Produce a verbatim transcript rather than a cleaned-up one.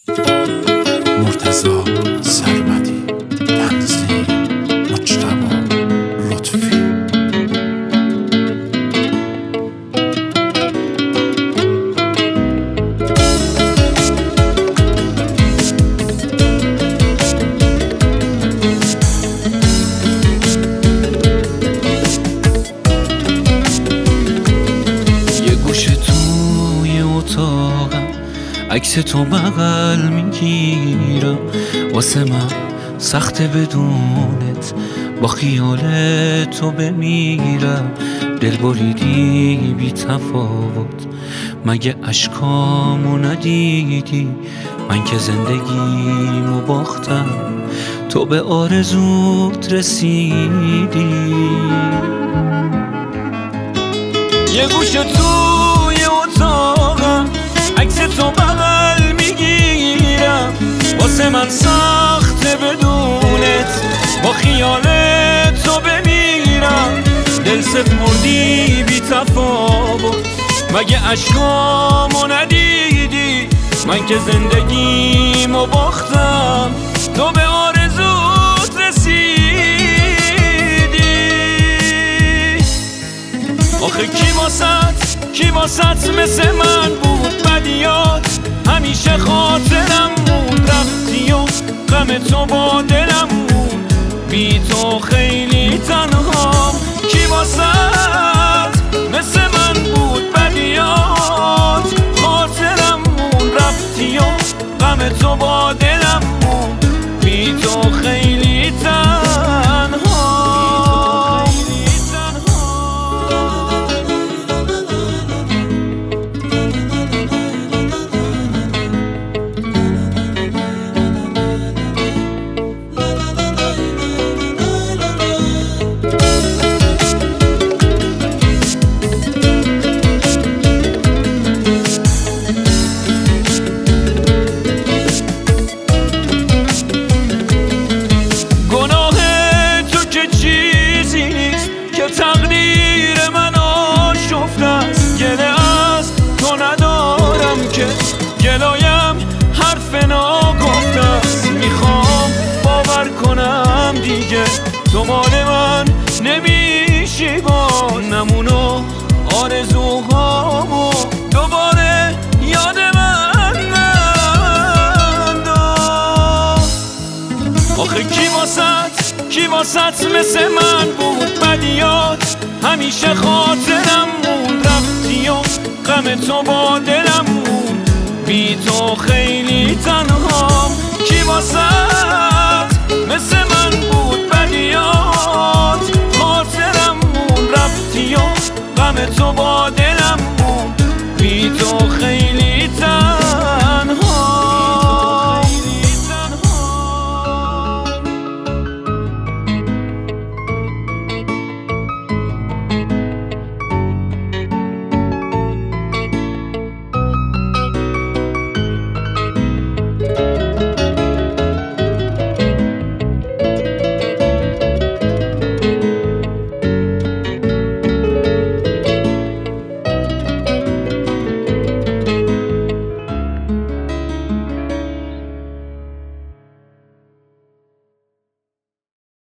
مرتضی سرمدی، تنظیم مجتبی لطفی. یه گوشه توی اتاقم عکس تو بغل میگیرم، واسه من سخته بدونت با خیال تو بمیرم. دل بریدی بی تفاوت، مگه اشکامو ندیدی؟ من که زندگیمو باختم، تو به آرزوت رسیدی. یه گوشه توی اتاقم عکس تو بغل میگیرم، واسه من سخته بدونت با خیال تو بمیرم. دل سپردی بی تفاوت، مگه اشکامو ندیدی؟ من که زندگیمو باختم، تو به آرزوت رسیدی. آخه کی واسط کی واسط مثل من بود بدیات؟ همیشه خاطرم موند، رفتی و غم تو با دلم موند. بی تو خیلی تنهام. کی واسط مثل من بود بدیات؟ خاطرم موند، رفتی و غم تو با دلم موند. بی تو خیلی تنهام. تقدیر من آشفته است، گله از تو ندارم که گلایم حرف ناگفته است. میخوام باور کنم دیگه تو مال من نمیشی، با نمونو آرزوهامو دوباره یاد من ننداز. آخه کی واسط کی واسط مثل من بود بدیات؟ همیشه خاطرم موند، رفتی و غم تو با دلم موند. بی تو خیلی تنهام. کی واسط